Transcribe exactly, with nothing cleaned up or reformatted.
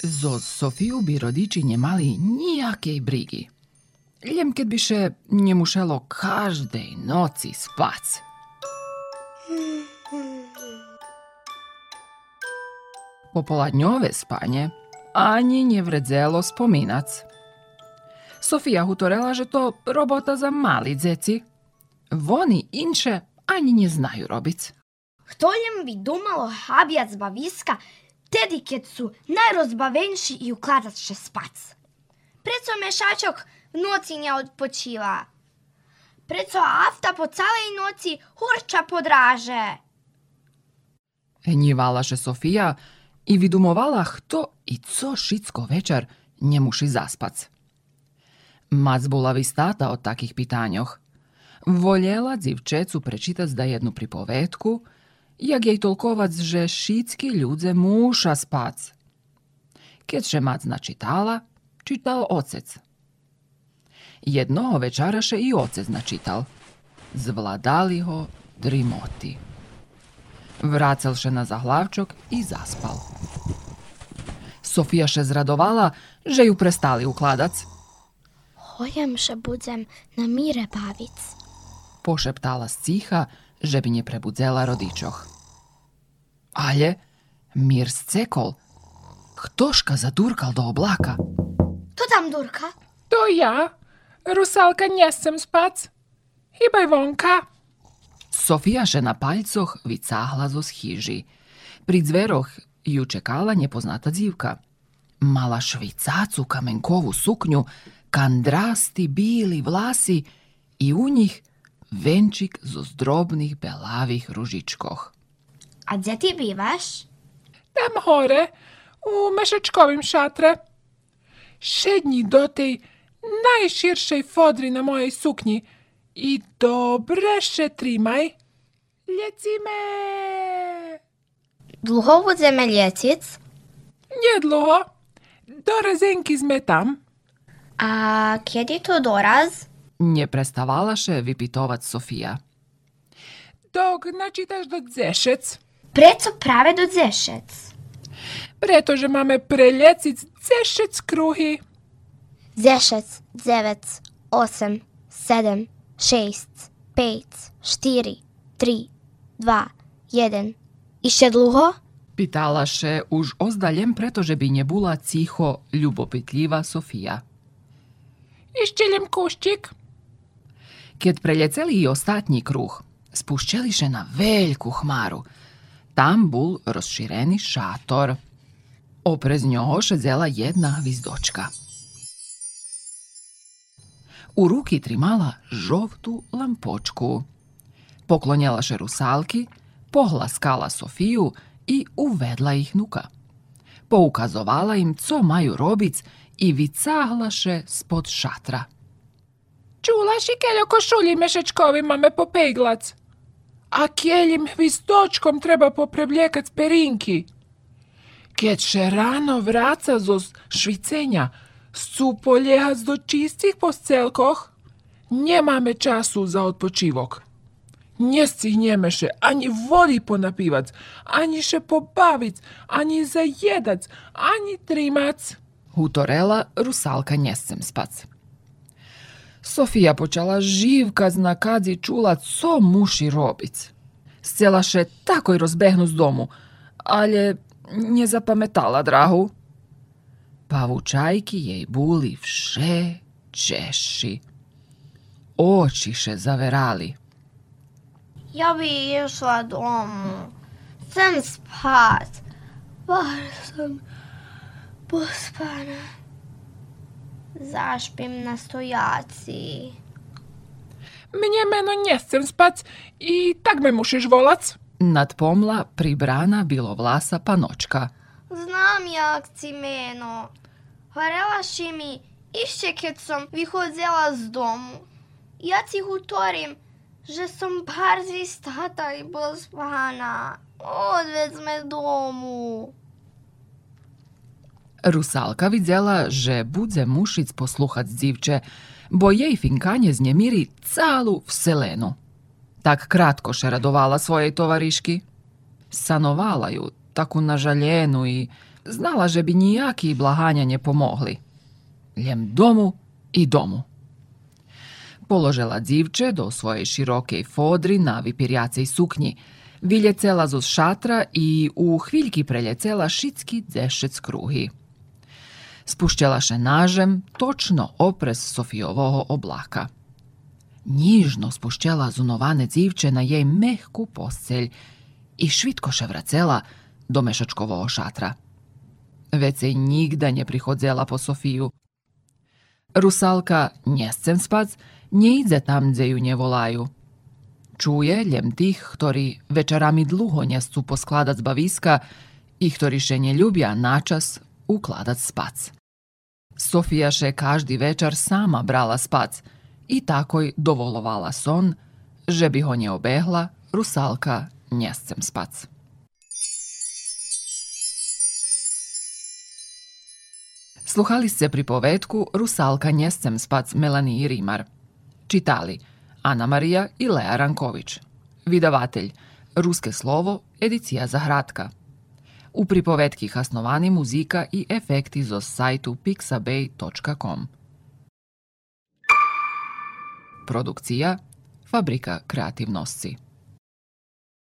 Zo Sofiju by rodiči nemali nijakej brigy. Ljem keď by še njemu šelo každej noci spac. Popoladňové spanje ani nevredzelo spominac. Sofija hutorela, že to robota za mali dzeci. Voni inše ani ne znaju robic. Htoljem bi dumalo habjac baviska, tedy keď su najrozbavenši i ukladac še spac. Preco mešačok v noci ne odpočiva. Preco afta po calej noci hurča podraže. Hnivala še Sofija i vidumovala hto i co šicko večer ne muši zaspac. Mac bola vystata od takih pitanjoh. Voljela dzivčecu prečitac da jednu pripovetku, jak jej tolkovac, že šicki ljudze muša spac. Keď še mac načitala, čital ocec. Jednoho večara še i ocec načital. Zvladali ho drimoti. Vracel še na zahlavčok i zaspal. Sofija še zradovala, že ju prestali ukladac. Hojem še budzem na mire bavic. Pošeptala sticha, že by ne prebudzela rodičoch. Ale mir scekol. Ktoška zadurkal do oblaka. To tam durka? To ja. Rusalka nesem spac. Hibaj vonka. Sofija še na paljcoh vycáhla zo schíži. Pri dveroch ju čekala nepoznata dzivka. Mala švicácu kamenkovú sukňu, kandrasti bíli vlasy i u njih venčik zo zdrobných belavých ružičkoch. A gdje ti bivaš? Tam hore, u mešačkovim šatre. Šedni do tej najširšej fodri na mojej suknji i dobre še trimaj. Ljecime! Dlho budzeme ljecic? Nedluho. Do rezenki sme tam. A kjedi to doraz? Ne prestavala še vypitovac Sofija. Dok načitaš do dzešec. Preco prave do dzešec? Pretože máme pre ljecic dzešec kruhy. Dzešec, dzevec, osem, sedem, šest, pet, štiri, tri, dva, jeden. Ište dlho? Pitala še už ozdaljem, pretože by nebula cicho ľubopitljiva Sofija. Ište ljem kuščik. Keď preljeceli i ostatnji kruh, spuščeliše na veljku hmaru. Tam bul rozšireni šator. Oprez njoho šedzela jedna hvizdočka. U ruki trimala žovtu lampočku. Poklonjela še rusalki, pohlaskala Sofiju i uvedla ih nuka. Poukazovala im, co maju robic i vicahlaše spod šatra. Čulaš i keljo košulji mešačkovi mame popeglac. A kjeljim hvizdočkom treba poprevljekac perinki. Keď še rano vraca zo švicenja, su poljehac do čistih poscelkoh, nemame času za odpočivok. Nie stihnjemeše ani vodi ponapivac, ani še pobavic, ani zajedac, ani trimac. Hutorela rusalka njescem spac. Sofija počala živkaz na kadzi čula, co muši robic. Scela še takoj rozbehnu z domu, ale nje zapametala drahu. Pavučajki jej buli vše češi. Oči še zaverali. Ja bi išla domu. Sem spat. Bar sam pospana. Zašpim na stojaci. Mnje meno njescem spac i tak me mušiš volac. Nadpomla pribrana bilovlasa panočka. Znam jak ci meno. Varelaši mi išće kad sam vyhodzela z domu. Ja ci hutorim, že som barzi stata i pospana. Odvec me domu. Rusalka vidjela, že budze mušic posluhac dzivče, bo jej finkanje znemiri calu vselenu. Tak kratko še radovala svojej tovariški. Sanovala ju, taku nažaljenu i Znala, že by nijaki blahanja nje pomogli. Ljem domu i domu. Položela dzivče do svoje široke fodri na vipirjacej suknji, viljecela z šatra i u hviljki preljecela šitski dzešec kruhi. Spušćela še nažem točno opres Sofijovого oblaka. Njižno spušćela zunovane dzivče na jej mehku postelj i švitko še vracela do mešačkovogo šatra. Već se nigda nje prihodzela po Sofiju. Rusalka njescem spac, nje idze tam, gdje ju nje volaju. Čuje ljem tih, ktori večerami dluho njescu poskladac baviska i ktori še nje ljubja načas ukladac spac. Sofija še každi večer sama brala spac i takoj dovolovala son, že bi ho nje obehla Rusalka njescem spac. Sluhali se pripovetku Rusalka njescem spac Melaniji Rimar. Čitali Ana Marija i Lea Ranković. Vydavatelj Ruske slovo, edicija Zahradka. U pripovetki hasnovani muzika i efekti zo sajtu pixabay točka com. Produkcija Fabrika kreativnosti.